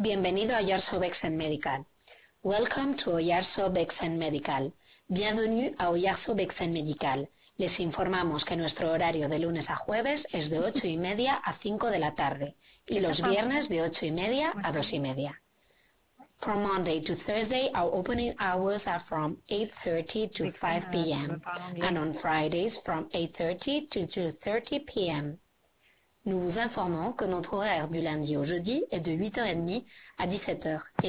Bienvenido a Oyarzo Vexen Medical. Welcome to Oyarzo Vexen Medical. Bienvenue a Oyarzo Vexen Medical. Les informamos que nuestro horario de lunes a jueves es de 8:30 a 5 de la tarde y los viernes de 8:30 a 2:30. From Monday to Thursday, our opening hours are from 8:30 to 5 p.m. and on Fridays from 8:30 to 2:30 p.m. Nous vous informons que notre horaire du lundi au jeudi est de 8h30 à 17h